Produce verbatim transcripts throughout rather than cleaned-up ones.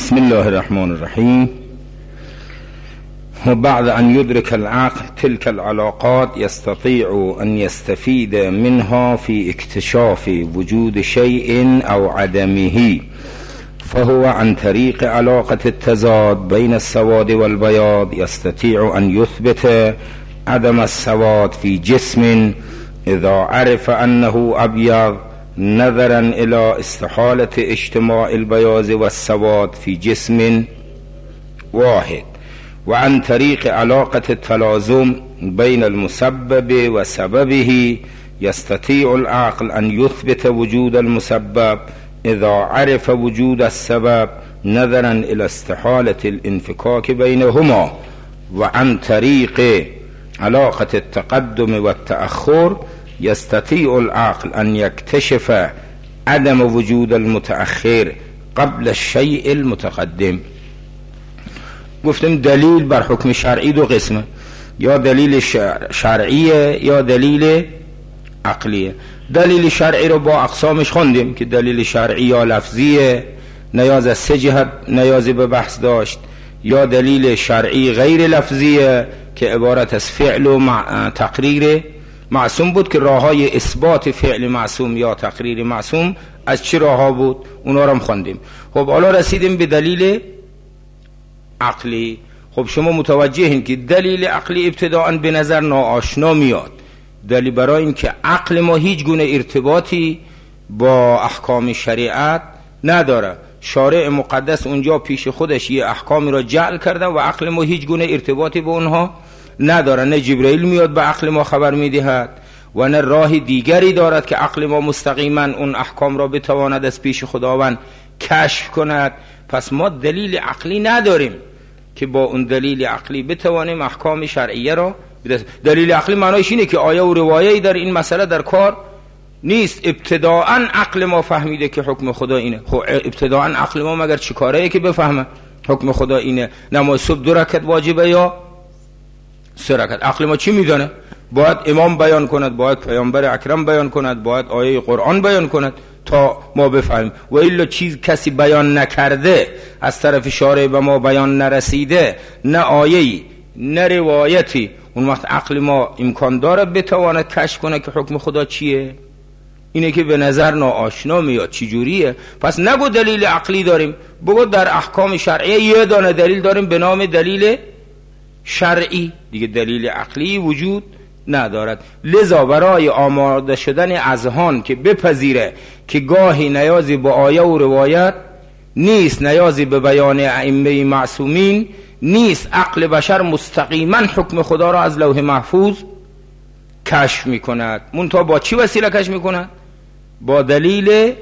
بسم الله الرحمن الرحیم. وبعد أن يدرك العقل تلك العلاقات يستطيع أن يستفيد منها في اكتشاف وجود شيء أو عدمه، فهو عن طريق علاقة التضاد بين السواد والبياض يستطيع أن يثبت عدم السواد في جسم إذا عرف أنه أبيض، نظرا إلى استحالة اجتماع البياض والسواد في جسم واحد، وعن طريق علاقة التلازم بين المسبب وسببه يستطيع العقل أن يثبت وجود المسبب إذا عرف وجود السبب، نظرا إلى استحالة الانفكاك بينهما، وعن طريق علاقة التقدم والتأخر يستطيع العقل أن يكتشف عدم وجود المتأخر قبل الشيء المتقدم. گفتم دلیل بر حکم شرعی دو قسمه، یا دلیل شرعیه یا دلیل عقلیه. دلیل شرعی رو با اقسامش خوندیم که دلیل شرعی یا لفظیه، نیاز از سه جهت نیازی به بحث داشت، یا دلیل شرعی غیر لفظیه که عبارت از فعل و تقریر معصوم بود، که راههای اثبات فعل معصوم یا تقریر معصوم از چه راهها بود اونا رو هم خوندیم. خب حالا رسیدیم به دلیل عقلی. خب شما متوجهین که دلیل عقلی ابتداءً به نظر ناآشنا میاد، دلیل برای این که عقل ما هیچ گونه ارتباطی با احکام شریعت نداره. شارع مقدس اونجا پیش خودش یه احکامی را جعل کرده و عقل ما هیچ گونه ارتباطی با اونها نداره. نه جبرئیل میاد به عقل ما خبر میدهد و نه راه دیگری دارد که عقل ما مستقیما اون احکام را بتواند از پیش خداوند کشف کند. پس ما دلیل عقلی نداریم که با اون دلیل عقلی بتوانیم احکام شرعیه را بدست. دلیل عقلی معنایش اینه که آیه و روایه‌ای در این مسئله در کار نیست. ابتداءً عقل ما فهمیده که حکم خدا اینه. خب ابتداءً عقل ما مگر چی کاره که بفهمه حکم خدا اینه؟ نماز صبح دو رکعت واجبه یا سه رکعت؟ عقل ما چی میدونه؟ باید امام بیان کند، باید پیامبر اکرم بیان کند، باید آیه قرآن بیان کند تا ما بفهمیم. و الا چیز کسی بیان نکرده، از طرف شارع به ما بیان نرسیده، نه آیه‌ای نه روایتی، اون وقت عقل ما امکان داره بتواند کشف کنه که حکم خدا چیه؟ اینه که به نظر ناآشنا میاد. چی جوریه؟ پس نگو دلیل عقلی داریم، بگو در احکام شرعیه یه دانه دلیل داریم به نام دلیل شرعی، دیگه دلیل عقلی وجود ندارد. لذا برای آماده شدن اذهان که بپذیره که گاهی نیازی به آیه و روایت نیست، نیازی به بیان ائمه معصومین نیست، عقل بشر مستقیما حکم خدا را از لوح محفوظ کشف میکند. منتها با چی وسیله کشف میکند؟ با دلیل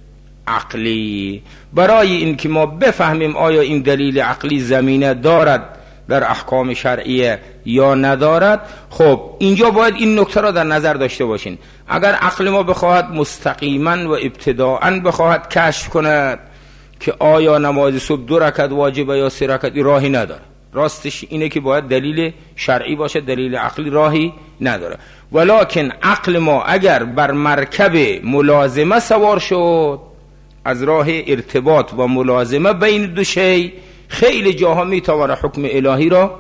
عقلی. برای این که ما بفهمیم آیا این دلیل عقلی زمینه دارد در احکام شرعیه یا ندارد، خب اینجا باید این نکته را در نظر داشته باشین. اگر عقل ما بخواهد مستقیما و ابتداءً بخواهد کشف کند که آیا نماز صبح دو رکعت واجبه یا سه رکعت، راهی نداره. راستش اینه که باید دلیل شرعی باشه، دلیل عقلی راهی نداره. ولکن عقل ما اگر بر مرکب ملازمه سوار شد، از راه ارتباط و ملازمه بین دو شی خیلی جاها میتواند حکم الهی را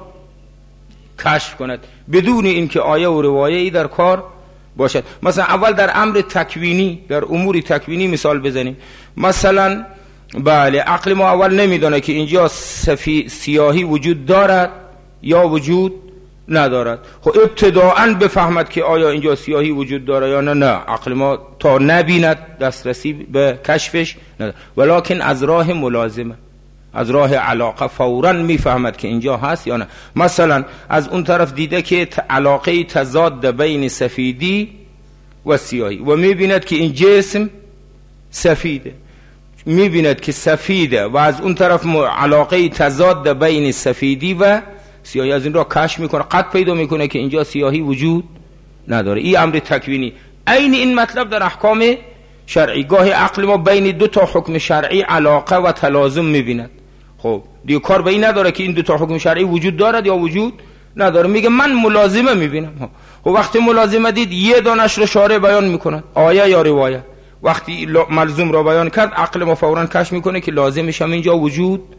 کشف کند بدون اینکه آیه و روایه‌ای در کار باشد. مثلا اول در امر تکوینی، در امور تکوینی مثال بزنیم. مثلا بله عقل ما اول نمیدونه که اینجا سفی سیاهی وجود دارد یا وجود ندارد. خب ابتداءً بفهمد که آیا اینجا سیاهی وجود داره یا نه، نه عقل ما تا نبیند دسترسی به کشفش نداره. ولکن از راه ملازمه، از راه علاقه فوراً میفهمد که اینجا هست یا نه. مثلا از اون طرف دیده که علاقه تضاد بین سفیدی و سیاهی و میبیند که این جسم سفیده، میبیند که سفیده و از اون طرف علاقه تضاد بین سفیدی و سیاهی، از این را کشف میکنه، قد پیدا میکنه که اینجا سیاهی وجود نداره. این امر تکوینی. عین این مطلب در احکام شرعی. گاهی عقل ما بین دو تا حکم شرعی علاقه و تلازم میبیند. خب دیگه کار به این نداره که این دو تا حکم شرعی وجود دارد یا وجود نداره، میگه من ملازمه میبینم. خب وقتی ملازمه دید یه دانش رو شارع بیان میکنه، آیه یا روایت. وقتی ملزوم را بیان کرد عقل ما فوراً کشف میکنه که لازمش هم اینجا وجود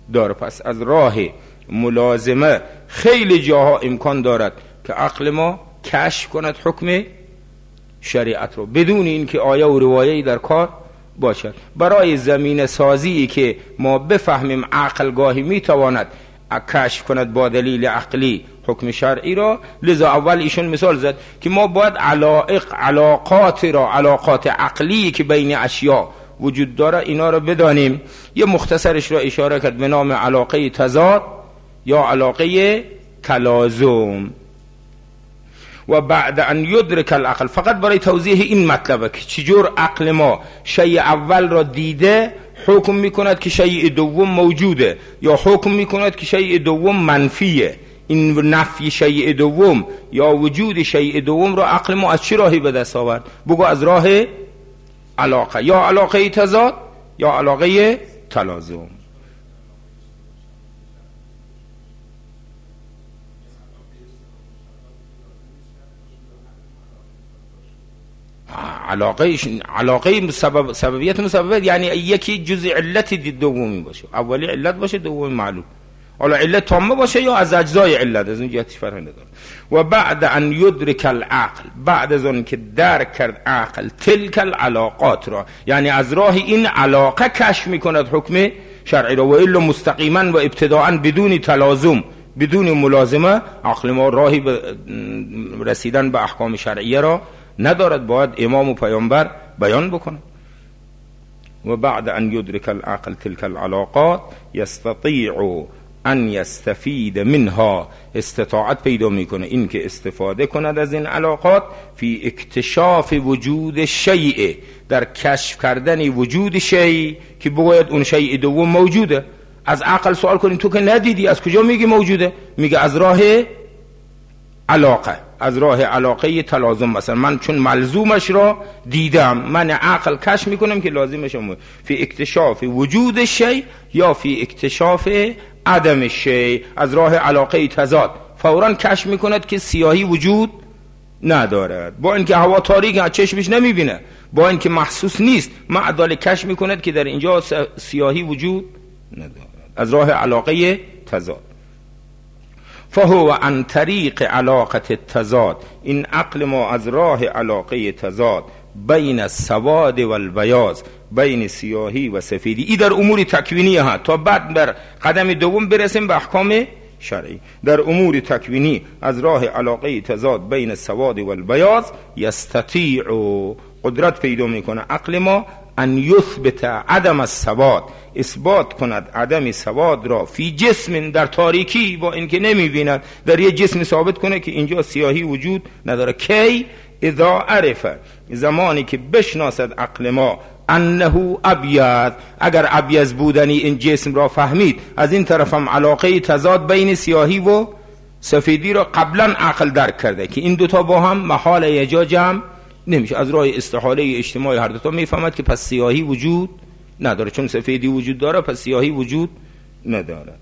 داره. پس از راه ملازمه خیلی جاها امکان دارد که عقل ما کشف کند حکم شریعت رو بدون اینکه آیه و روایه‌ای در کار باشد. برای زمین سازی که ما بفهمیم عقل گاهی میتواند کشف کند با دلیل عقلی حکم شرعی را، لذا اول ایشون مثال زد که ما باید علائق علاقات را علاقات عقلی که بین اشیاء وجود داره اینا را بدانیم. یه مختصرش را اشاره کرد به نام علاقه تضاد یا علاقه تلازم. و بعد ان یدرک العقل، فقط برای توضیح این مطلبه که چجور عقل ما شیء اول را دیده حکم میکند که شیء دوم موجوده، یا حکم میکند که شیء دوم منفیه. این نفی شیء دوم یا وجود شیء دوم را عقل ما از چه راهی به دست آورد؟ بگو از راه علاقه، یا علاقه تضاد یا علاقه تلازم. علاقه علاقه سبب سببیت مسببیت یعنی یکی جزء علت دومی باشه، اولی علت باشه دومی معلوم، حالا علت تامه باشه یا از اجزای علت، از این جهت فرق نداره. و بعد ان یدرک العقل، بعد از اون که درک کرد عقل تلک العلاقات را، یعنی از راه این علاقه کشف میکند حکم شرعی را. و الا مستقیما و ابتداء بدون تلازم بدون ملازمه عقل ما راهی به رسیدن به احکام شرعیه را ندارد، باید امام و پیامبر بیان بکنه. و بعد ان یدرک العقل تلک العلاقات یستطیع ان یستفید منها، استطاعت پیدا میکنه این که استفاده کند از این علاقات فی اکتشاف وجود شیء، در کشف کردن وجود شیء که بگوید اون شیء دوم موجوده. از عقل سوال کنین تو که ندیدی از کجا میگی موجوده؟ میگه از راه علاقه، از راه علاقه تلازم. مثلا من چون ملزومش را دیدم، من عقل کشف میکنم که لازمش هم فی اکتشاف وجود شیء یا فی اکتشاف عدم شیء، از راه علاقه تضاد فوراً کشف میکند که سیاهی وجود ندارد، با اینکه هوا تاریک چشمش نمیبینه، با اینکه محسوس نیست، مع ذلک کشف میکند که در اینجا سیاهی وجود ندارد، از راه علاقه تضاد. فهو عن طریق علاقه التضاد، این عقل ما از راه علاقه تضاد بین السواد و البیاض، بین سیاهی و سفیدی، این در امور تکوینی ها، تا بعد بر قدم دوم برسیم به احکام شرعی. در امور تکوینی از راه علاقه تضاد بین السواد و البیاض یستطیع، قدرت پیدا میکنه عقل ما ان یثبت عدم السواد، اثبات کند عدم سواد را فی جسم، در تاریکی با اینکه نمیبیند، در یه جسم ثابت کنه که اینجا سیاهی وجود نداره. کی؟ اذا عرف، زمانی که بشناسد عقل ما انه ابیض، اگر ابیض بودنی این جسم را فهمید، از این طرف هم علاقه تضاد بین سیاهی و سفیدی را قبلا عقل درک کرده که این دوتا با هم محال یجا جمع نمیشه، از راه استحاله اجتماعی هر دوتا میفهمد که پس سیاهی وجود نداره، چون سفیدی وجود داره پس سیاهی وجود نداره.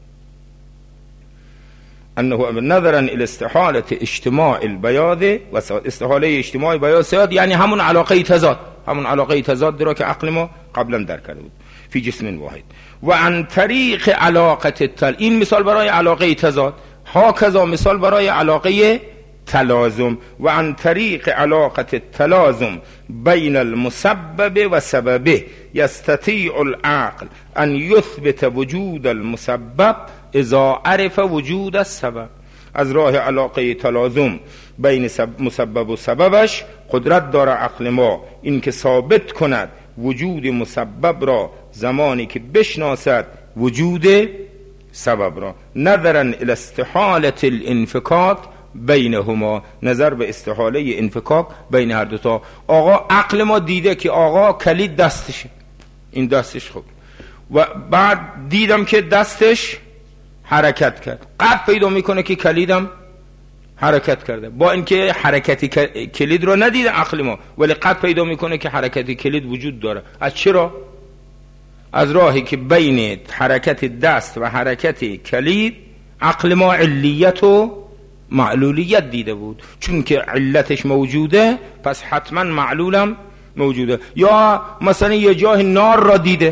انه نظرا الى استحاله اجتماع البیاض و سواد، استحاله اجتماع بیاض سواد یعنی همون علاقه تضاد، همون علاقه تضاد را که عقل ما قبلا درک کرده بود فی جسم واحد. و عن طریق علاقه التل، این مثال برای علاقه تضاد، ها کذا مثال برای علاقه تلازم. و عن طریق علاقه التلازم بین المسبب و سببه یستطیع العقل ان یثبت وجود المسبب اذا عرف وجود السبب، از راه علاقه تلازم بین مسبب و سببش قدرت داره عقل ما این که ثابت کند وجود مسبب را زمانی که بشناسد وجود سبب را. نظرا الى استحاله الانفکاک بینهما، نظر به استحاله انفکاک بین هر دوتا. آقا عقل ما دیده که آقا کلید دستشه، این دستش خوب، و بعد دیدم که دستش حرکت کرد، قد پیدا میکنه که کلیدم حرکت کرده، با اینکه حرکتی کلید رو ندیده عقل ما، ولی قد پیدا میکنه که حرکتی کلید وجود داره. از چرا؟ از راهی که بین حرکت دست و حرکت کلید عقل ما علیت و معلولیت دیده بود، چون که علتش موجوده پس حتما معلولم موجوده. یا مثلا یه جای نار را دیده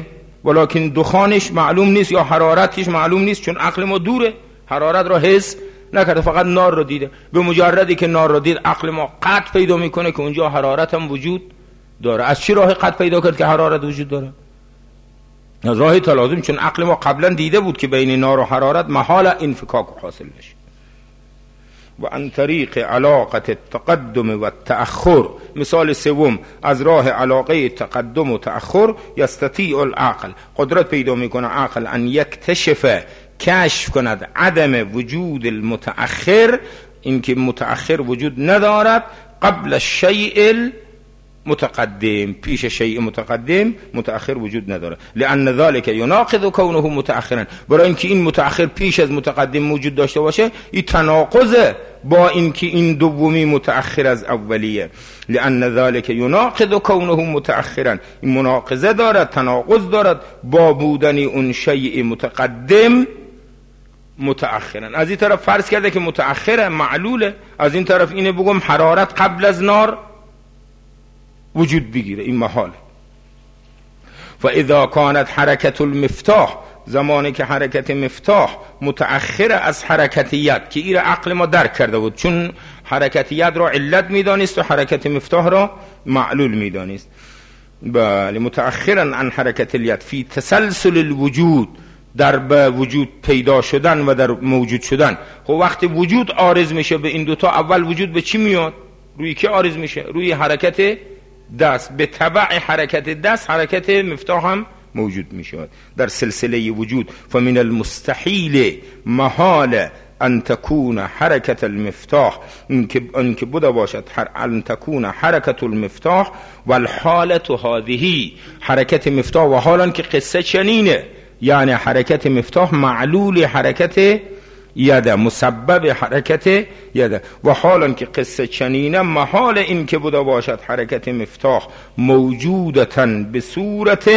ولکن دخانش معلوم نیست یا حرارتش معلوم نیست، چون عقل ما دوره، حرارت را حس نکرده، فقط نار رو دیده. به مجردی که نار رو دید عقل ما قطع پیدا میکنه که اونجا حرارت هم وجود داره. از چی راه قطع پیدا کرد که حرارت وجود داره؟ از راه تلازم، چون عقل ما قبلا دیده بود که بین نار و حرارت محال انفکاک حاصل بشه. و عن طریق علاقه التقدم و التأخر، مثال سوم از راه علاقه تقدم و تأخر، یستطیع العقل، قدرت پیدا میکنه عقل ان یکتشف، کشف کند عدم وجود المتأخر، اینکه متأخر وجود ندارد، قبل الشیء متقدم، پیش شیء متقدم متأخر وجود نداره. لأن ذلك يناقض كونه متأخرا، برای اینکه این متأخر پیش از متقدم وجود داشته باشه این تناقضه با اینکه این دومی متأخر از اولیه. لأن ذلك يناقض كونه متأخرا، این مناقضه دارد، تناقض دارد با بودن اون شیء متقدم متأخرا. از این طرف فرض کرده که متأخره معلوله، از این طرف اینه بگم حرارت قبل از نار وجود بگیره، این محاله. فاذا كانت حرکت المفتاح، زمانی که حرکت مفتاح متأخر از حرکتیت، که این عقل ما درک کرده بود، چون حرکتیت را علت میدانست و حرکت مفتاح را معلول میدانست. بله، متأخرا عن حرکت الید فی تسلسل الوجود، در به وجود پیدا شدن و در موجود شدن. خب وقتی وجود عارض میشه به این دوتا، اول وجود به چی میاد؟ روی که عارض میشه؟ روی حرکت دست. به تبع حرکت دست حرکت مفتاح هم موجود میشود در سلسله وجود. فمن المستحیل محال ان تكون حرکت المفتاح، انکه بوده باشد ان تكون حرکت المفتاح والحالت هذه، حرکت مفتاح و حالا که قصه چنینه، یعنی حرکت مفتاح معلول حرکت یده، مسبب حرکت یده، و حالا که قصه چنینه محال این که بوده باشد حرکت مفتاح موجودتاً به صورت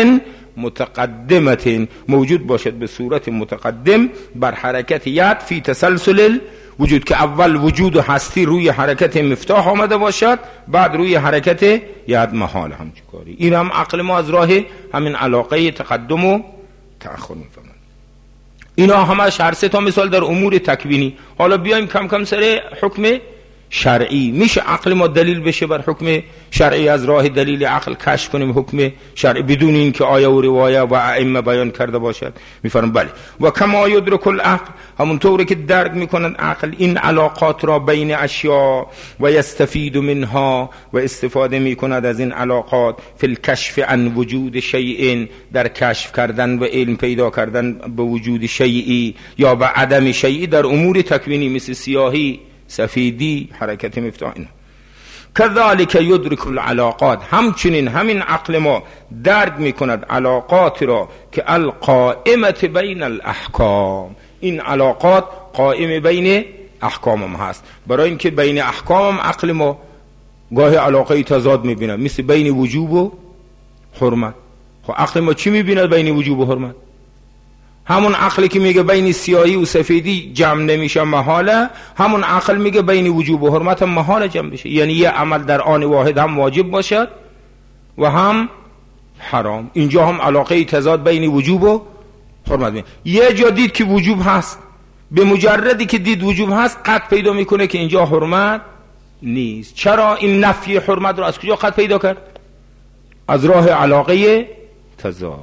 متقدمت، موجود باشد به صورت متقدم بر حرکت ید فی تسلسل وجود، که اول وجود و هستی روی حرکت مفتاح آمده باشد، بعد روی حرکت ید محال همچون کاری. این هم عقل ما از راه همین علاقه تقدم و تأخر میفهمد. اینا همش هر سه تا مثال در امور تکوینی. حالا بیایم کم کم سر حکم شرعی. میشه عقل ما دلیل بشه بر حکم شرعی، از راه دلیل عقل کشف کنیم حکم شرعی بدون این که آیه و روایه و ائمه بیان کرده باشد؟ میفرم بله. و کما یدرک العقل، همونطوری که درک میکنند عقل این علاقات را بین اشیاء و یستفید منها، و استفاده میکند از این علاقات، فی الکشف عن وجود شیء، در کشف کردن و علم پیدا کردن به وجود شیئی یا به عدم شیئی در امور تکوینی، مثل سیاهی، سفیدی، حرکت مفتاح. اینا کذالک یدرک العلاقات، همچنین همین عقل ما درک میکند علاقات را که القائمت بین الاحکام، این علاقات قائم بین احکام هم هست. برای اینکه بین احکام هم عقل ما گاهی علاقه تضاد میبینه، مثل بین وجوب و حرمت. خب عقل ما چی میبینه بین وجوب و حرمت؟ همون عقلی که میگه بین سیاهی و سفیدی جمع نمیشه محاله، همون عقل میگه بین وجوب و حرمت هم محاله جمع بشه. یعنی یه عمل در آن واحد هم واجب باشد و هم حرام. اینجا هم علاقه تضاد بین وجوب و حرمت میشه. یه جا دید که وجوب هست، به مجردی که دید وجوب هست قطع پیدا میکنه که اینجا حرمت نیست. چرا این نفی حرمت رو از کجا قطع پیدا کرد؟ از راه علاقه تضاد.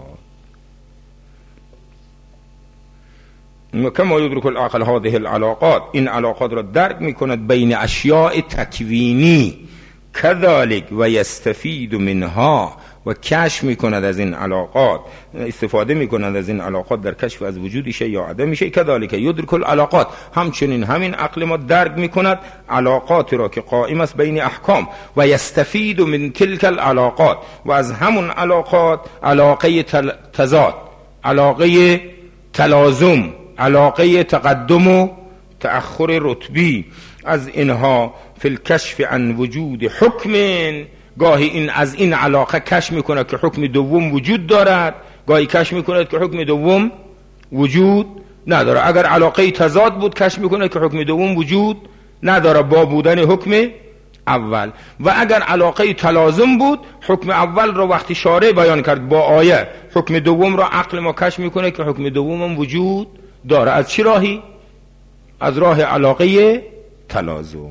کما یدرک العقل هذه العلاقات، این علاقات را درک میکند بین اشیاء تکوینی، کذالک و یستفید منها، و کشف میکند از این علاقات، استفاده میکند از این علاقات در کشف از وجود شیء یا عدم شیء. کذالک یدرک العلاقات، همچنین همین عقل ما درک میکند علاقات را که قائم است بین احکام، و یستفید من تلک العلاقات، و از همون علاقات علاقه تضاد، علاقه تلازم، علاقه تقدم و تأخر رتبی، از اینها فی الکشف عن وجود حکم، گاهی این از این علاقه کشف میکنه که حکم دوم وجود دارد، گاهی کشف میکنه که حکم دوم وجود نداره. اگر علاقه تضاد بود کشف میکنه که حکم دوم وجود نداره با بودن حکم اول. و اگر علاقه تلازم بود، حکم اول را وقتی شارع بیان کرد با آیه، حکم دوم را عقل ما کشف میکنه که حکم دوم هم وجود داره. از چه راهی؟ از راه علاقه تلازم.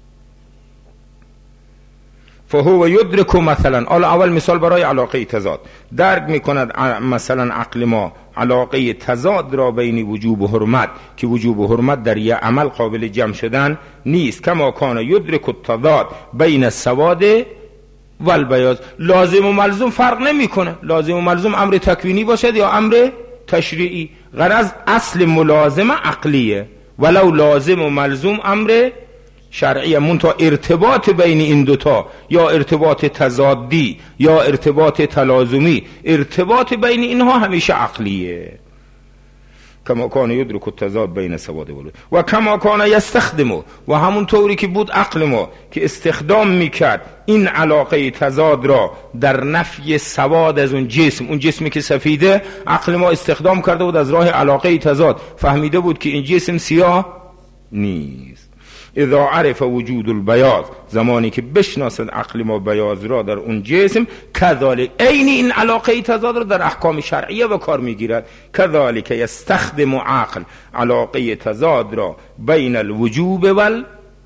فهو یدرک مثلا، حالا اول مثال برای علاقه تضاد، درک میکند مثلا عقل ما علاقه تضاد را بین وجوب و حرمت، که وجوب و حرمت در یه عمل قابل جمع شدن نیست. کما کان یدرک التضاد بین السواد و البیاض. لازم و ملزوم فرق نمیکنه، لازم و ملزوم امر تکوینی باشد یا امر تشریعی. غرض اصل ملازمه عقلیه، ولو لازم و ملزوم امر شرعیه. منتها ارتباط بین این دوتا، یا ارتباط تضادی یا ارتباط تلازمی، ارتباط بین اینها همیشه عقلیه. کما کان یدرک التضاد بین سواد و البیاض و کما کان یستخدمه، و همون طوری که بود عقل ما که استخدام میکرد این علاقه تضاد را در نفی سواد از اون جسم، اون جسمی که سفیده، عقل ما استخدام کرده بود از راه علاقه تضاد، فهمیده بود که این جسم سیاه نیست. اذا عرف وجود البیاض، زمانی که بشناسد عقل ما بیاض را در اون جسم، کذالک، عین این علاقه تضاد را در احکام شرعیه به کار میگیرد. کذالک یستخدم عقل علاقه تضاد را بین الوجوب و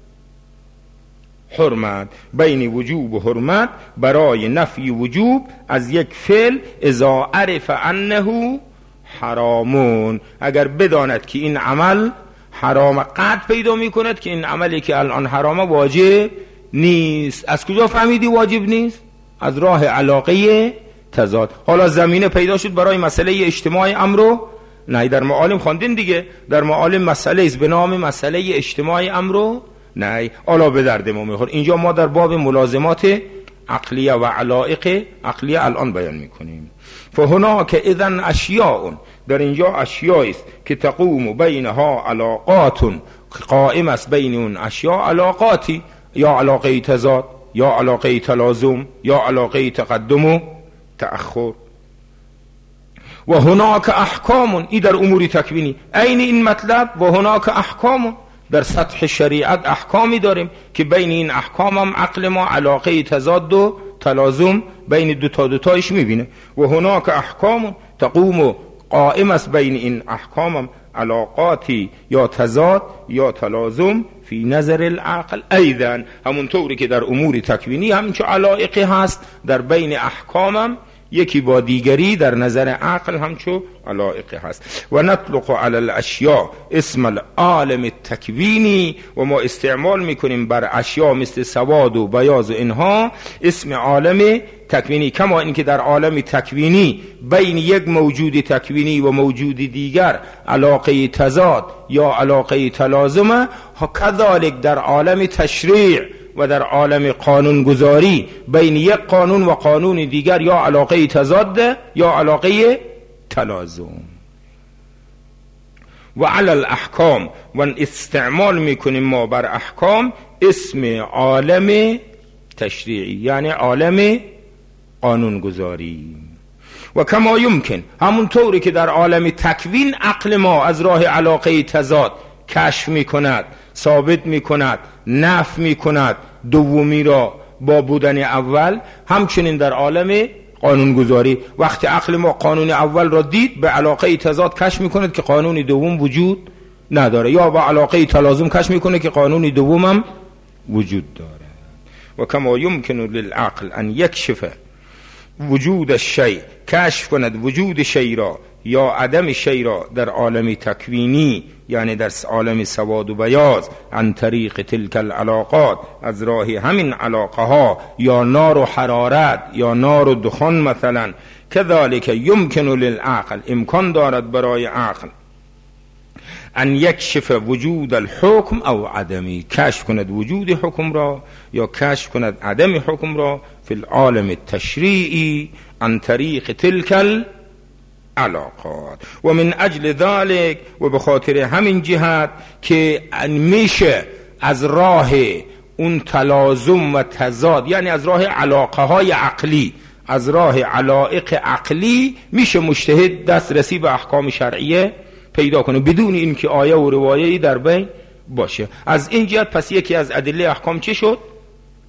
الحرمت، بین وجوب و حرمت برای نفی وجوب از یک فعل، اذا عرف انه حرامون، اگر بداند که این عمل حرام، قطع پیدا میکند که این عملی که الان حرامه واجب نیست. از کجا فهمیدی واجب نیست؟ از راه علاقه تضاد. حالا زمینه پیدا شد برای مسئله اجتماع امرو نه، در معالم خواندین دیگه، در معالم مسئله است به نام مسئله اجتماع امرو نه، حالا به درد ما میخوره. اینجا ما در باب ملازمات عقلیه و علائق عقلیه الان بیان میکنیم. فهناک اذن اشیاء، در اینجا اشیاء است که تقوم بینها علاقات، قائم است بین اون اشیاء علاقاتی، یا علاقه تضاد یا علاقه تلازم یا علاقه تقدم و تأخر. و هناک احکام، ای در امور تکوینی عین این مطلب. و هناک احکام، در سطح شریعت احکامی داریم که بین این احکام هم عقل ما علاقه تضاد و تلازم بین دو تا دو تایش میبینه. و هناک احکام تقوم، قائم است بین این احکام هم علاقاتی یا تضاد یا تلازم فی نظر العقل ایضا، همون طوری که در امور تکوینی همچو علائقی هست در بین احکامم یکی با دیگری در نظر عقل همچو علائقی هست. و نطلق علی الاشیاء اسم العالم التکوینی، و ما استعمال میکنیم بر اشیاء مثل سواد و بیاض و اینها اسم عالم تکوینی، کما اینکه در عالم تکوینی بین یک موجود تکوینی و موجود دیگر علاقه تضاد یا علاقه تلازمه، کذالک در عالم تشریع و در عالم قانون گذاری بین یک قانون و قانون دیگر یا علاقه تضاد یا علاقه تلازم. و علی الاحکام، و استعمال میکنیم ما بر احکام اسم عالم تشریعی، یعنی عالم قانون گذاری. و کما یمکن، همون طوری که در عالم تکوین عقل ما از راه علاقه تضاد کشف میکند، ثابت میکند، نفی میکند دومی را با بودن اول، همچنین در عالم قانونگذاری وقتی عقل ما قانون اول را دید به علاقه تضاد کشف میکند که قانون دوم وجود نداره، یا با علاقه تلازم کشف میکنه که قانون دوم هم وجود داره. و کما یمکن للعقل ان یکشف وجود الشیء، کشف کند وجود شیء را یا عدم شیء را در عالم تکوینی، یعنی در عالم سواد و بیاض، عن طریق تلک العلاقات، از راه همین علاقه ها، یا نار و حرارت یا نار و دخان مثلا. کذالک یمکن للعقل، امکان دارد برای عقل ان یکشف وجود الحکم او عدمی، کشف کند وجود حکم را یا کشف کند عدم حکم را فی العالم التشریعی عن طریق تلک العلاقات. و من اجل ذلك، و به خاطر همین جهت که میشه از راه اون تلازم و تضاد، یعنی از راه علاقه های عقلی، از راه علائق عقلی میشه مجتهد دسترسی به احکام شرعیه پیدا کنه بدون اینکه آیه و روایه‌ای در بین باشه. از این جهت پس یکی از ادله احکام چه شد؟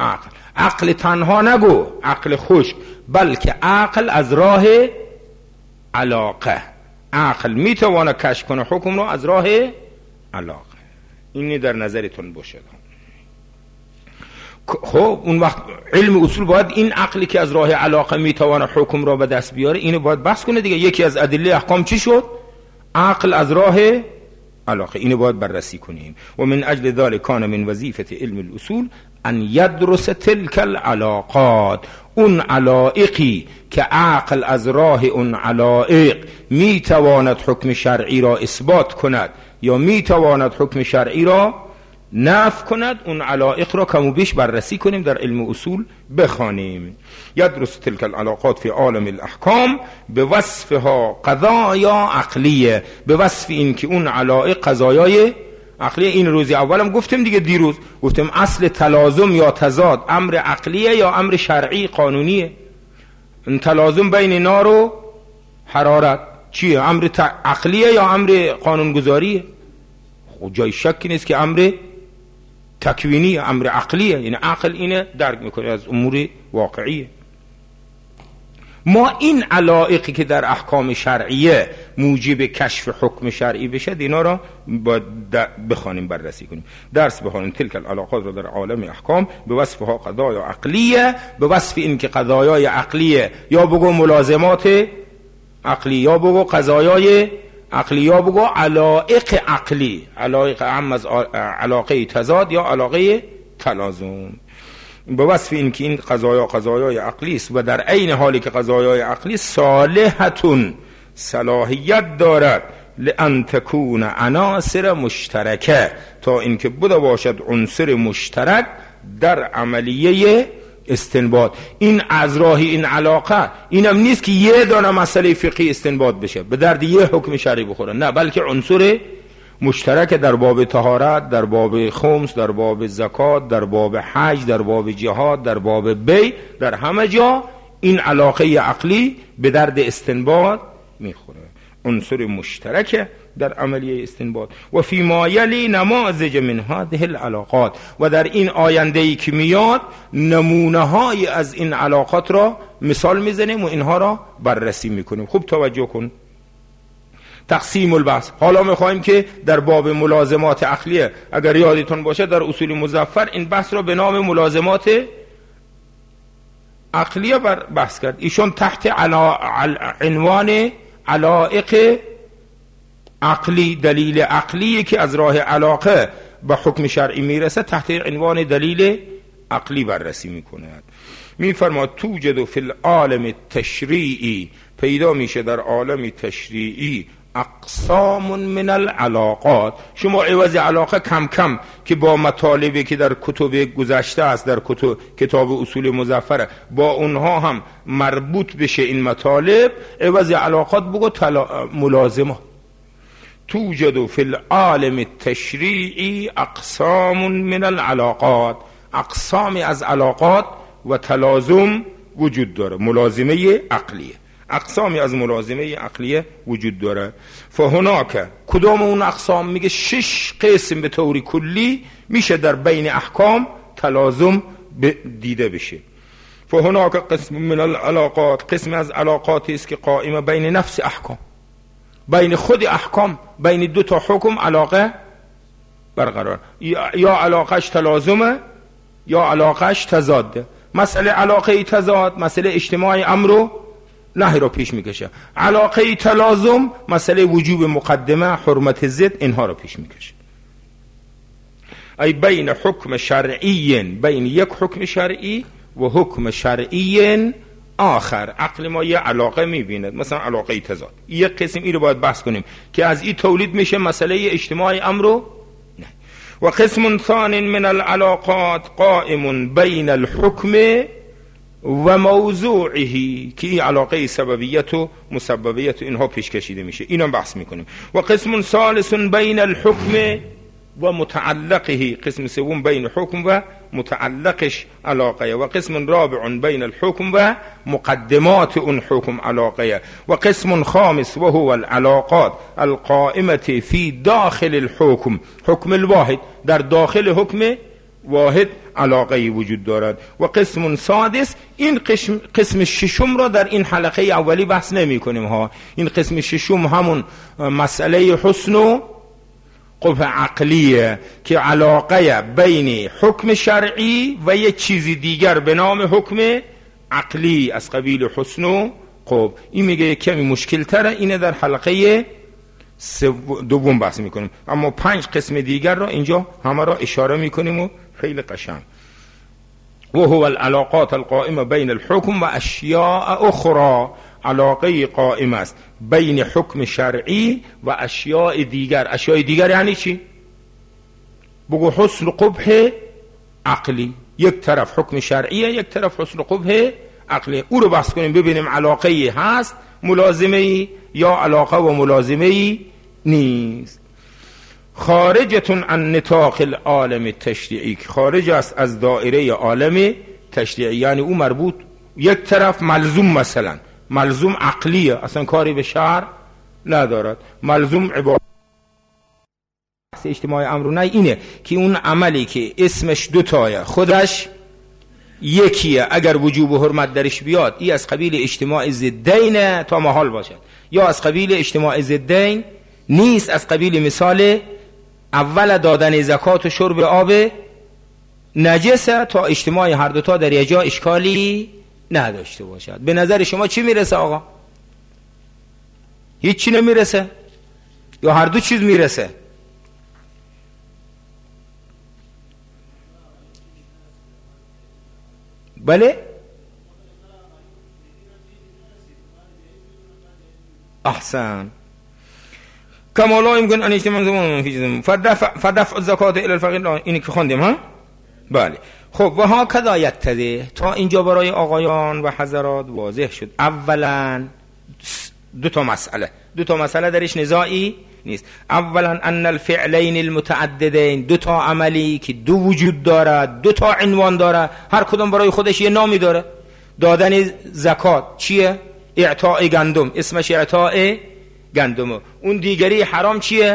عقل. عقل تنها نگو عقل خشک، بلکه عقل از راه علاقه. عقل میتواند کشف کنه حکم رو از راه علاقه. اینی در نظرتون باشه. خب اون وقت علم اصول باید این عقلی که از راه علاقه میتواند حکم را به دست بیاره اینو باید بحث کنه دیگه. یکی از ادله احکام چی شد؟ عقل از راه علاقه. اینو باید بررسی کنیم. و من اجل ذلك کان من وظیفه علم الاصول ان یدرس تلک العلاقات، اون علائقی که عقل از راه اون علائق میتواند حکم شرعی را اثبات کند یا میتواند حکم شرعی را نفی کند، اون علائق را کم و بیش بررسی کنیم، در علم اصول بخوانیم. یدرس تلک العلاقات فی عالم الاحکام به وصفها قضایا عقلیه، به وصف این که اون علائق قضایای عقلیه. این روزی اولم گفتیم دیگه، دیروز گفتیم اصل تلازم یا تضاد امر عقلیه یا امر شرعی قانونیه. این تلازم بین نار و حرارت چیه؟ امر عقلیه یا امر قانونگذاریه؟ خب جای شکی نیست که امر تکوینی، امر عقلیه. یعنی عقل اینه درک میکنه از امور واقعیه. ما این علائقی که در احکام شرعیه موجب کشف حکم شرعی بشه اینا را باید بخوانیم بررسی کنیم. درس بخوانیم تلک العلاقات را در عالم احکام به وصفها قضایا عقلیه، به وصف این که قضایای عقلیه یا بگو ملازمات عقلی یا بگو قضایای عقلی یا بگو علائق عقلی، علائق عام از علاقه تضاد یا علاقه تلازم. به وصف این که این قضایا قضایای عقلی است و در عین حالی که قضایای عقلی صالحتون صلاحیت دارد لان تکون عناصر مشترکه، تا اینکه بوده باشد عنصر مشترک در عملیه استنباط. این از راه این علاقه اینم نیست که یه دانه مسئله فقهی استنباط بشه به درد یه حکم شرعی بخوره، نه، بلکه عنصر مشترک در باب طهارت، در باب خمس، در باب زکات، در باب حج، در باب جهاد، در باب بی، در همه جا این علاقه عقلی به درد استنباط میخوره. عنصر مشترک در عملیه استنباط. و فی ما یلی نماذج من هذه العلاقات، و در این آینده‌ای که میاد نمونه های از این علاقات را مثال میزنیم و اینها را بررسی میکنیم. خوب توجه کن. تقسیم البحث. حالا میخوایم که در باب ملازمات عقلیه، اگر یادتون باشه در اصول مظفر این بحث را به نام ملازمات عقلیه بر بحث کرد. ایشون تحت علا... عنوان علائق عقلی، دلیل عقلی که از راه علاقه به حکم شرعی میرسه، تحت عنوان دلیل عقلی بررسی میکند. میفرماد توجد فی العالم التشریعی، پیدا میشه در عالم تشریعی اقسام من العلاقات. شما عوض علاقه کم کم که با مطالبی که در کتب گذشته است، در کتب کتاب اصول مظفر، با اونها هم مربوط بشه این مطالب، عوض علاقات بگو تلا... ملازمه. توجد فی العالم التشریعی اقسام من العلاقات، اقسامی از علاقات و تلازم وجود داره، ملازمه عقلیه، اقسامی از ملازمه عقلیه وجود داره. فهناک کدام اون اقسام؟ میگه شش قسم به طور کلی میشه در بین احکام تلازم دیده بشه. فهناک قسم من العلاقات، قسم از علاقاتی است که قائمه بین نفس احکام، بین خود احکام، بین دو تا حکم علاقه برقرار، یا علاقش تلازمه یا علاقش تضاده. مسئله علاقه تضاد مسئله اجتماعی امر و نهی رو پیش میکشه، علاقه تلازم مسئله وجوب مقدمه، حرمت ضد، اینها رو پیش میکشه. ای بین حکم شرعی، بین یک حکم شرعی و حکم شرعی آخر. عقل ما یه علاقه میبیند، مثلا علاقه تضاد، یک قسم این رو باید بحث کنیم که از این تولید میشه مسئله اجتماعی امر و نه. و قسم ثان من العلاقات قائم بین الحکم و موضوعه، که این علاقه سببیت و مسببیت اینها پیش کشیده میشه، اینا بحث میکنیم. و قسم ثالث بین الحکم و متعلقه، قسم سوم بین حکم و متعلقش علاقه. و قسم رابع بین الحکم و مقدمات اون حکم علاقه. و قسم خامس و هو العلاقات القائمه فی داخل الحکم، حکم الواحد، در داخل حکم واحد علاقه وجود دارد. و قسم سادس، این قسم, قسم ششم را در این حلقه اولی بحث نمی کنیم ها. این قسم ششم همون مسئله حسن و قبح عقلیه که علاقه بین حکم شرعی و یک چیز دیگر به نام حکم عقلی از قبیل حسن و قبح. این میگه کمی مشکل تره، اینه در حلقه دوم بحث میکنیم، اما پنج قسم دیگر را اینجا همه را اشاره میکنیم و خیلی قشنگ. و هو العلاقات القائمه بین الحکم و اشیاء اخرى، علاقه قائم است بین حکم شرعی و اشیاء دیگر. اشیاء دیگر یعنی چی؟ بگو حسن قبح عقلی، یک طرف حکم شرعیه، یک طرف حسن قبح عقلی. او رو بحث کنیم ببینیم علاقه هست ملازمه ای یا علاقه و ملازمه ای نیست. خارجتون عن نطاق العالم تشریعی، خارج است از دائره عالم تشریعی، یعنی او مربوط یک طرف ملزوم، مثلا ملزوم عقلیه، اصلا کاری به شرع ندارد، ملزوم عبادت اجتماع امر و نهی اینه که اون عملی که اسمش دوتایه خودش یکیه، اگر وجوب و حرمت درش بیاد ای از قبیل اجتماع ضدین تا محال باشد، یا از قبیل اجتماع ضدین نیست، از قبیل مثال اول دادن زکات و شرب آب نجسه تا اجتماع هر دوتا در یه جا اشکالی نداشته باشد. به نظر شما چی میرسه آقا؟ هیچ چی نمیرسه یا هر دو چیز میرسه؟ بله احسن. کما لا یمکن ان اجتماع زمان فی جسم فدفع فدفع الزکات الی الفقیر، اینی که خوندیم ها. بله خب و ها کذا یتده، تا اینجا برای آقایان و حضرات واضح شد. اولا دو تا مسئله، دو تا مسئله درش نزاعی نیست. اولا ان الفعلین المتعددین، دو تا عملی که دو وجود دارد، دو تا عنوان داره، هر کدوم برای خودش یه نامی داره. دادن زکات چیه؟ اعطاء گندم، اسمش اعطاء گندم. اون دیگری حرام چیه؟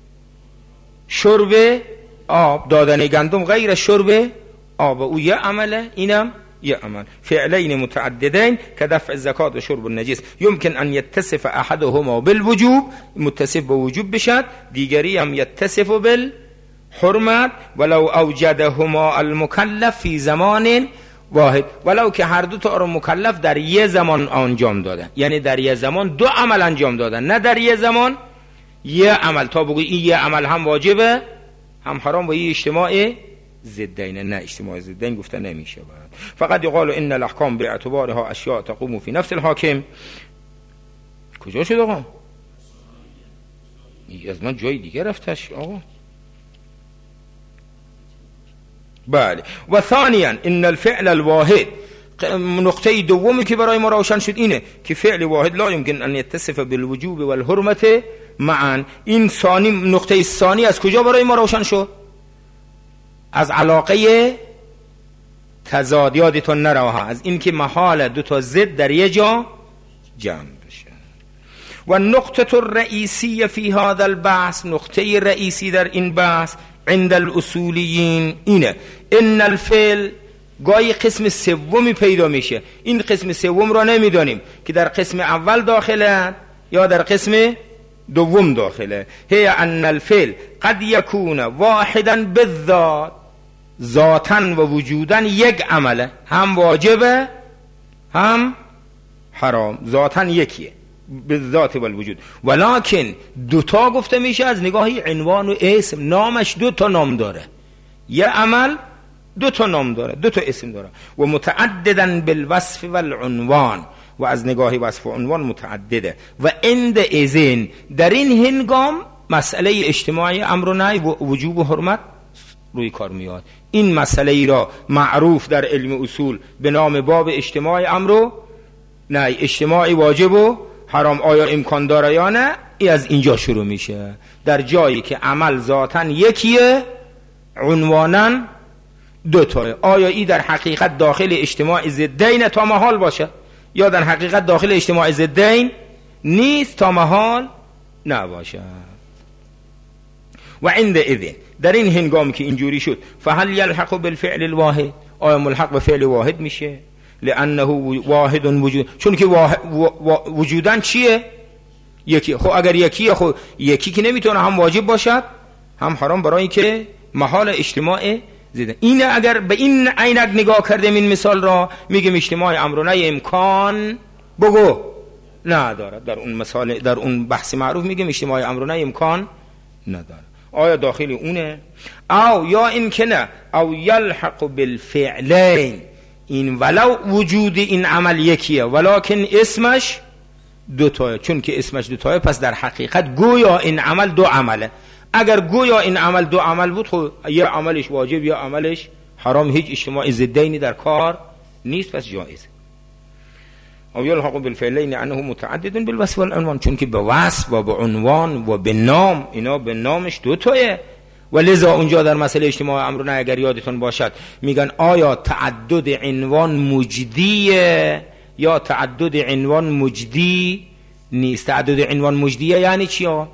شرب آب. دادن گندم غیر شرب آب، او یه عمله، اینم یه عمل. فعلین متعددین که دفع الزکات و شرب النجس یمکن ان یتصف احدهما بالوجوب، متصف به وجوب بشد، دیگری هم یتصف بالحرمت ولو اوجدهما المکلف فی زمان واحد، ولو که هر دو تا رو مکلف در یه زمان انجام دادن، یعنی در یه زمان دو عمل انجام دادن، نه در یه زمان یه عمل. تا بگوی این یه عمل هم واجبه هم حرام و این اجتماع ضدین، نه اجتماع ضدین گفته نمیشه. فقط یقال ان الاحکام باعتبارها اشیاء تقوم فی نفس الحاکم. کجا شد آقا؟ از من جای دیگه رفتش آقا. بله. و ثانیا ان الفعل الواحد، نقطه دومی که برای ما روشن شد اینه که فعل واحد لا یمکن ان یتصف بالوجوب والحرمت معا. این ثانی، نقطه ثانی از کجا برای ما روشن شد؟ از علاقه تضاد، یادتون نره ها، از این که محال دو تا ضد در یه جا جمع بشه. و نقطه الرئیسی فی هذا البحث، نقطه رئیسی در این بحث عند الاصولیین اینه ان الفعل، گاهی قسم سومی پیدا میشه. این قسم سوم را نمیدانیم که در قسم اول داخله یا در قسم دوم داخله. هی ان الفعل قد یکون واحدا بالذات، ذاتاً و وجوداً یک عمله، هم واجبه هم حرام، ذاتاً یکیه بالذات و الوجود. ولکن دوتا گفته میشه از نگاهی عنوان و اسم، نامش دو تا نام داره، یه عمل دو تا نام داره، دو تا اسم داره. و متعدداً بالوصف والعنوان، و از نگاهی وصف و عنوان متعدده. و عند اذن، در این هنگام مسئله اجتماعی امر و نهی و وجوب و حرمت روی کار میاد. این مسئله ای را معروف در علم اصول به نام باب اجتماع امر و نهی، اجتماعی واجب و حرام آیا امکان داره یا نه، ای از اینجا شروع میشه. در جایی که عمل ذاتاً یکیه، عنواناً دوتاه، آیا ای در حقیقت داخل اجتماع ضدین تا محال باشه یا در حقیقت داخل اجتماع ضدین نیست تا محال نباشه. و عند اذن در این هنگام که اینجوری شد فهل یلحق بالفعل الواحد، آیا ملحق به فعل واحد میشه؟ لانه واحد وجود، چون که وجودن چیه؟ یکی. خب اگر یکیه، خب یکی که نمیتونه هم واجب باشد هم حرام، برای که محال اجتماع زیده. این اگر به این عینک نگاه کردیم این مثال را، میگیم اجتماع امر و نهی امکان بگو ندارد. در اون مثال، در اون بحث معروف میگیم اجتماع امر و نهی امکان ندارد. آیا داخل اونه؟ او یا این که نه، او یلحق بالفعلین، این ولو وجود این عمل یکیه ولکن اسمش دوتایه، چون که اسمش دوتایه پس در حقیقت گویا این عمل دو عمله. اگر گویا این عمل دو عمل بود، خب یا عملش واجب یا عملش حرام، هیچ اجتماع ضدینی در کار نیست، پس جایزه. او یلحق بالفعلین لانه متعدد بالوصف والعنوان، چون که به وصف و به عنوان و به نام، اینا به نامش دوتایه. و لذا اونجا در مسئله اجتماع امر و نهی اگر یادتون باشد میگن آیا تعدد عنوان مجدیه یا تعدد عنوان مجدی نیست؟ تعدد عنوان مجدیه یعنی چی آقا؟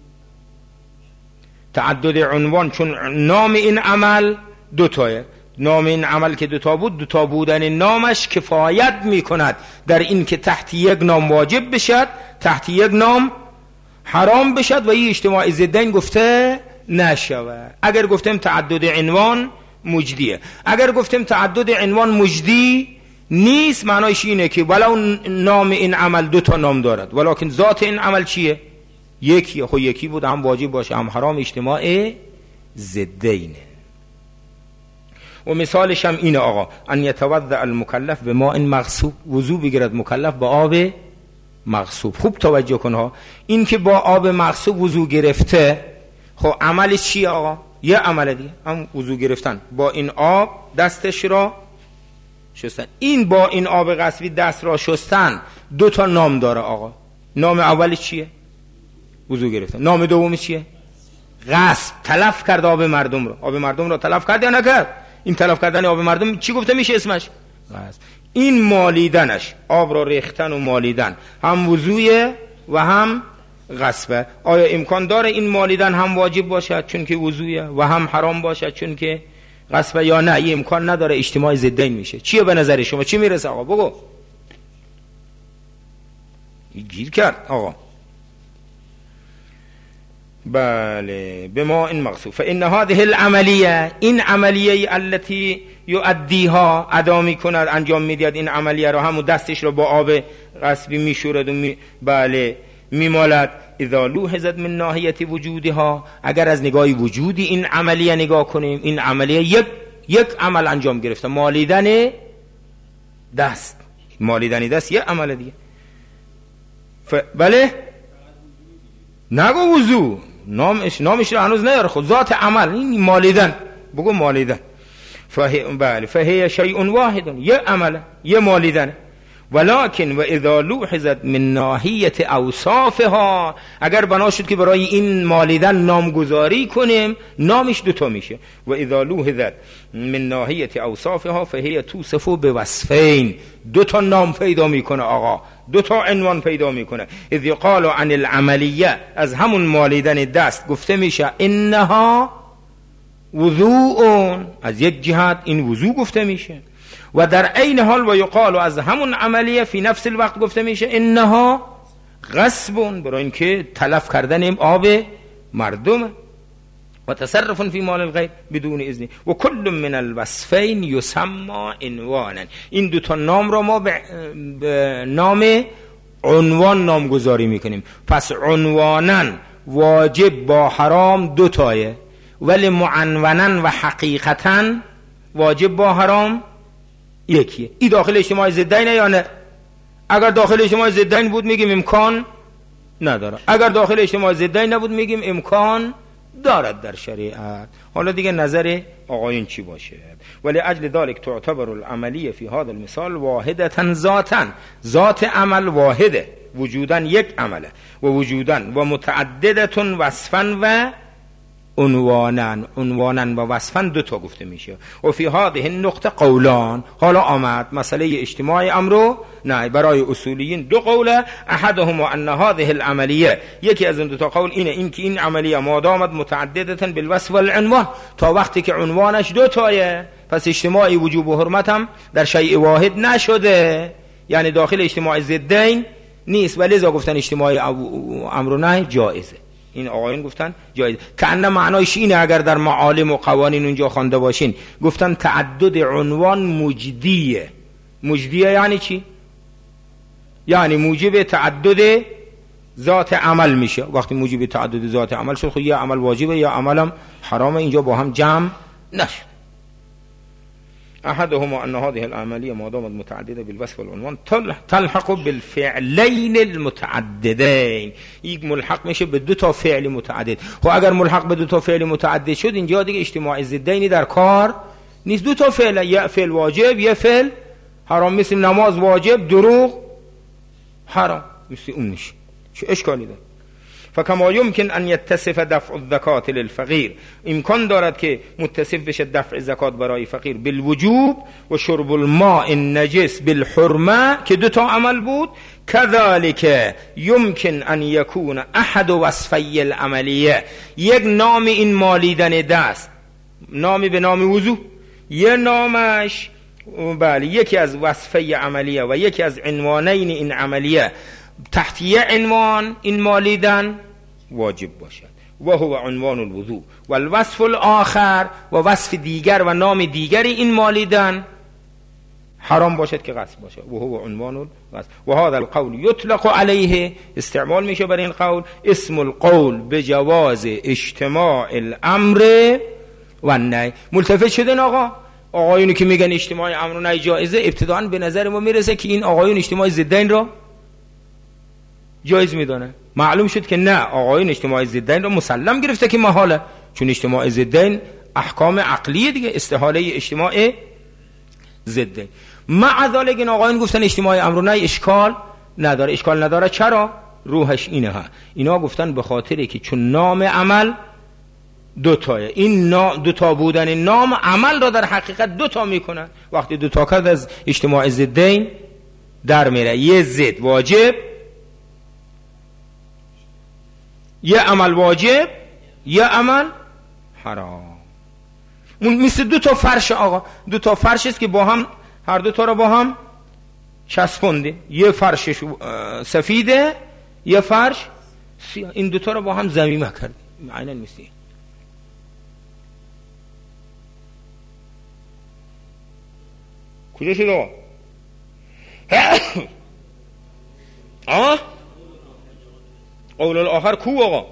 تعدد عنوان چون نام این عمل دوتایه، نام این عمل که دوتا بود، دوتا بودن نامش کفایت میکند در این که تحت یک نام واجب بشد، تحت یک نام حرام بشد و این اجتماع ضدین گفته نشود. اگر گفتیم تعدد عنوان مجدیه، اگر گفتیم تعدد عنوان مجدی نیست، معنایش اینه که ولو نام این عمل دو تا نام دارد ولکن ذات این عمل چیه؟ یکی. خب یکی بود، هم واجب باشه هم حرام، اجتماع ضدینه. و مثالش هم اینه آقا، ان یتوضأ المکلف به ماء مغصوب، وضو بگیرد مکلف با آب مغصوب. خوب توجه کن ها، این که با آب مغصوب وضو گرفته، خب عملش چیه آقا؟ یه عمل دیگه، هم وضو گرفتن، با این آب دستش را شستن. این با این آب غصبی دست را شستن دو تا نام داره آقا. نام اولش چیه؟ وضو گرفتن. نام دومش چیه؟ غصب، تلف کرد آب مردم را. آب مردم را تلف کرد یا نکرد؟ این تلف کردن آب مردم چی گفته میشه اسمش؟ غصب. این مالیدنش، آب را ریختن و مالیدن، هم وضویه و هم غصبه. آیا امکان داره این مالیدن هم واجب باشد چون که وضویه و هم حرام باشد چون که غصبه، یا نه این امکان نداره، اجتماع ضدین میشه؟ چیه به نظر شما؟ چی میرسه آقا؟ بگو. گیر کرد آقا. بله، بما این مغصوب فإن هذه العملیه، این عملیه التي یؤدیها، ادا میکند، انجام میدهد این عملیه را، همون دستش را با آب غصبی میشورد و می... بله میمالد. اذا لوحظت من ناحیه وجودها، اگر از نگاه وجودی این عملیه نگاه کنیم، این عملیه یک یک عمل انجام گرفته، مالیدن دست. مالیدن دست یک عمل دیگه. ف... بله نگو وضو، نامش نامش رو هنوز نیاره، خود ذات عمل این مالیدن، بگو مالیدن. فهی بله فهی شیء واحد، یه عمل، یه مالیدن. ولكن و اذا لوحظت من ناحیه اوصافها، اگر بنا شد که برای این مالیدن نامگذاری کنیم، نامش دوتا میشه. و اذا لوحظت من ناحیه اوصافها فهی توصف بوصفین، دوتا نام پیدا میکنه آقا، دوتا عنوان پیدا میکنه. اذ یقال عن العملیه، از همون مالیدن دست گفته میشه انها وضوء، از یک جهت این وضو گفته میشه. و در عین حال و یقال، از همون عملیه فی نفس الوقت گفته میشه انها غصب، برای اینکه تلف کردن آب مردم و تصرف فی مال الغیر بدون اذن. و کل من الوصفین یسمى عنوانا، این دو تا نام را ما به نام عنوان نامگذاری میکنیم. پس عنوانا واجب با حرام دو تایه، ولی معنونا و حقیقتا واجب با حرام یکیه. این داخل اجتماع ضدینه یا نه؟ اگر داخل اجتماع ضدین بود میگیم امکان نداره، اگر داخل اجتماع ضدین نبود میگیم امکان دارد در شریعت. حالا دیگه نظر آقایون چی باشه؟ ولی اجل ذلك تعتبر العملیه فی هذا المثال واحدة ذاتا، ذات عمل واحده، وجودن یک عمله، و وجودن و متعددة وصفا و عنوانن عنوانن و وصفن دو تا گفته میشه. و فی هذه النقطه قولان، حالا آمد مسئله اجتماع امر نه برای اصولیین دو قوله. احدهما ان هذه العملیه، یکی از این دو تا قول اینه، این که این عملیه مادامت متعددتن بالوصف والعنوان، تا وقتی که عنوانش دو تایه پس اجتماعی وجوب و حرمت هم در شیء واحد نشده، یعنی داخل اجتماع ضدین نیست، ولی لذا گفتن اجتماع امر و نهی جایزه. این آقایون گفتن جایز، که انه معنایش اینه اگر در معالم و قوانین اونجا خوانده باشین، گفتن تعدد عنوان مجدیه. مجدیه یعنی چی؟ یعنی موجب تعدد ذات عمل میشه. وقتی موجب تعدد ذات عمل شد، خب یا عمل واجبه یا عملم حرامه، اینجا با هم جمع نشد. احدهما ان هذه العمليه ما دامت متعدده بالوصف والعنوان تلحق بالفعلين المتعددين، یک ملحق میشه به دو تا فعل متعدد. خب اگر ملحق به دو تا فعل متعدد شد، اینجا دیگه اجتماع ضدینی در کار نیست. دو تا فعل، یا فعل واجب یا فعل حرام، مثل نماز واجب دروغ حرام، مثل اون میشه، چه اشکالی داره؟ فکما یمکن ان یتصف دفع الزکات للفقیر، امکان دارد که متصف بشه دفع زکات برای فقیر بالوجوب و شرب الماء النجس بالحرمه، که دو تا عمل بود. كذلك يمكن ان يكون احد وصفي العمليه، یک نام این مالیدن دست، نامی به نام وضو، یه نامش بله یکی از وصفه عملیه و یکی از عنوانین این عملیه تحت یه عنوان این مالیدن واجب باشد، و هو عنوان الوضوء و الوصف الاخر، و وصف دیگر و نام دیگری این مالیدن حرام باشد که غصب باشد، و هو عنوان الغصب. و هذا القول یطلق علیه، استعمال میشه بر این قول، اسم القول بجواز اجتماع الامر و النهی. ملتفت شدن آقا؟ آقایونی که میگن اجتماع امر و نهی جایزه، ابتداء به نظر ما میرسه که این آقایون اجتماع ضدین را جایز میدونه. معلوم شد که نه، آقایون اجتماع ضدین را مسلم گرفته که محاله، چون اجتماع ضدین احکام عقلیه دیگه، استحاله اجتماع ضدین. مع ذلك این آقایون گفتن اجتماع امر و نهی اشکال نداره. اشکال نداره چرا؟ روحش اینه ها، اینا گفتن به خاطری که چون نام عمل دو تایه، این دو تا بودن نام عمل را در حقیقت دو تا میکنن. وقتی دو تا کرد از اجتماع ضدین در میره، یه ضد واجب، یه عمل واجب، یه عمل حرام. مثل دو تا فرش آقا، دو تا فرش است که با هم، هر دو تا را با هم چسبونده، یه فرشش سفیده یه فرش سیاه، این دو تا را با هم ضمیمه کرد. عیناً مثل کجا شد آقا؟ آه؟ قول الاخر کو آقا؟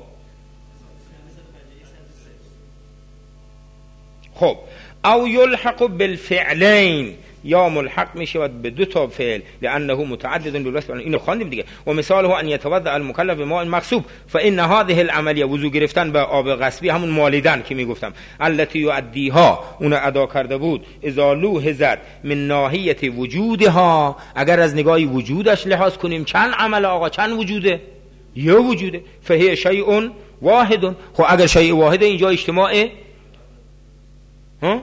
خب او یلحق بالفعلین، یا ملحق می شود به دو تا فعل، لانه متعدد بالوصف، اینو خواندیم دیگه. و مثاله ان یتوضا المکلف بماء مغصوب، فان هذه العملیه، وضو گرفتن به آب غصبی، همون مالیدن که میگفتم، التي یؤدیها، اون ادا کرده بود، اذا لوحظت من ناحیه وجودها، اگر از نگاه وجودش لحاظ کنیم، چند عمل آقا، چند وجوده؟ یه وجوده، فهی شیء واحد. خب اگر شیء واحده، اینجا اجتماع ها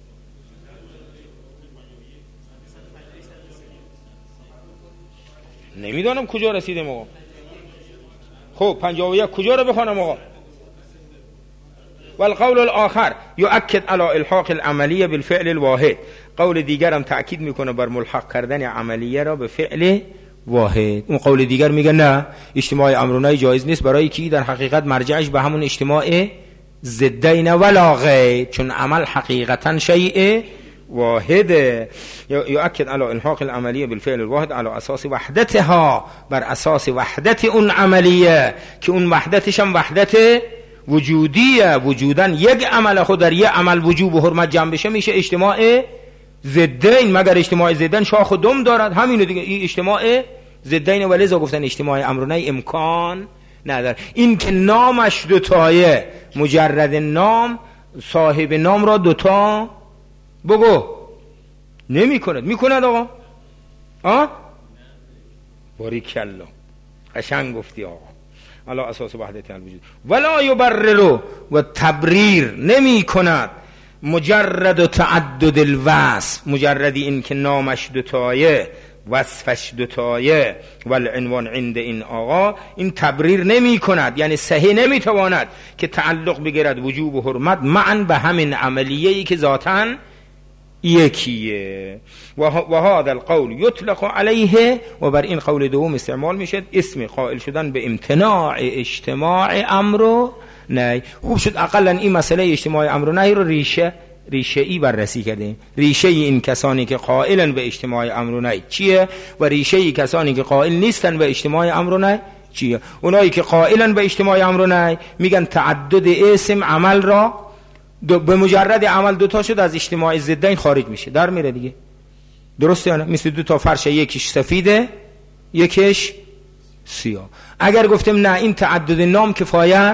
نمیدانم کجا رسیدیم آقا. خب پنجاه و یک کجا رو بخوانم آقا؟ والقول الاخر یؤکد علی الحاق العملیه بالفعل الواحد، قول دیگرم تأکید میکنه بر ملحق کردن عملیه را به فعل واحد. اون قول دیگر میگه نه، اجتماع امر و نهی جایز نیست، برای کی؟ در حقیقت مرجعش به همون اجتماع ضدین ولا غیر، چون عمل حقیقتا شیء واحده. یؤکد علی الحاق العملیه بالفعل الواحد علی اساس وحدتها، بر اساس وحدت اون عملیه، که اون وحدتش هم وحدت وجودیه، وجودن یک عمل خود در یک عمل وجوب و حرمت جمع بشه میشه اجتماع ضدین، مگر اجتماع ضدین شاخ و دم دارد، همینو دیگه، این اجتماع ضدین. ولذا گفتن اجتماع امر و نهی امکان نداره. این که نامش دوتایه، مجرد نام، صاحب نام را دوتا بگو نمی کند. می کند آقا؟ آه؟ باریکالله، قشنگ گفتی آقا. علی اساس وحدت الوجود. ولا یبرر و تبریر نمی کند مجرد و تعدد الوصف، مجردی این که نامش دوتایه وصفش دوتایه و العنوان عند این آقا، این تبریر نمی کند، یعنی صحیح نمی تواند که تعلق بگیرد وجوب و حرمت معا به همین عملیه‌ای که ذاتاً یکیه. و هذا القول یطلق علیه، و بر این قول دوم استعمال میشد اسم قائل شدن به امتناع اجتماع امر و نهی. خوب شد اقلا این مسئله اجتماع امر و نهی رو ریشه ریشه ای بررسی کردیم. ریشه ای این کسانی که قائلن به اجتماع امر و نهی چیه و ریشه ای کسانی که قائل نیستن به اجتماع امر و نهی چیه. اونایی که قائلن به اجتماع امر و نهی میگن تعدد اسم عمل را دو به مجرد عمل دوتا شد از اجتماع ضدین خارج میشه، در میره دیگه. درسته یا نه؟ مثل دو تا فرش، یکیش سفیده یکیش سیاه. اگر گفتم نه این تعدد نام کفایت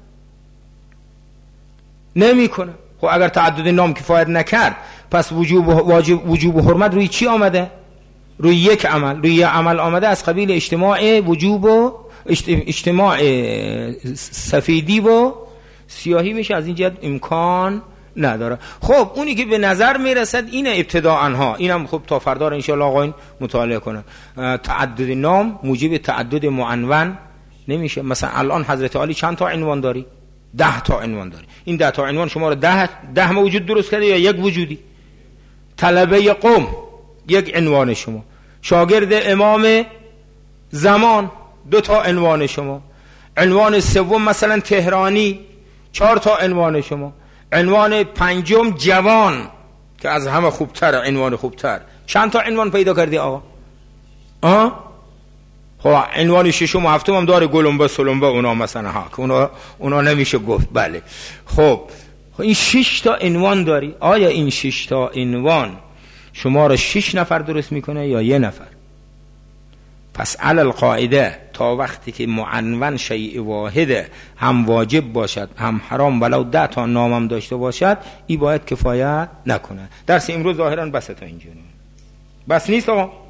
نمیکنه، خب اگر تعدد نام کفایت نکرد پس وجوب واجب وجوب و حرمت روی چی آمده؟ روی یک عمل، روی یک عمل آمده از قبیل اجتماع وجوب و اجتماع سفیدی و سیاهی میشه. از این جهت امکان نداره. خب اونی که به نظر میرسد اینه ابتداءً ها، اینم خب تا فردا ان شاء الله آقایون مطالعه کنن، تعدد نام موجب تعدد معنون نمیشه. مثلا الان حضرت علی چند تا عنوان داری؟ ده تا عنوان داری. این ده تا عنوان شما رو ده ده موجود درست کرده یا یک وجودی؟ طلبه قوم یک عنوان شما، شاگرد امام زمان دو تا عنوان شما، عنوان سوم مثلا تهرانی چهار تا عنوان شما، عنوان پنجم جوان که از همه خوبتر، عنوان خوبتر. چند تا عنوان پیدا کردی آقا؟ آه؟ خب عنوان ششم و هفتم هم داره، گلنبه سلنبه اونا مثلا ها که اونا اونا نمیشه گفت. بله خب این شش تا عنوان داری. آیا این شش تا عنوان شما رو شش نفر درست میکنه یا یه نفر؟ پس علی القاعده تا وقتی که معنون شیء واحده، هم واجب باشد هم حرام ولو ده تا نامم داشته باشد، این باید کفایت نکنه. درس امروز ظاهرا بس تا اینجا بس نیست آقا.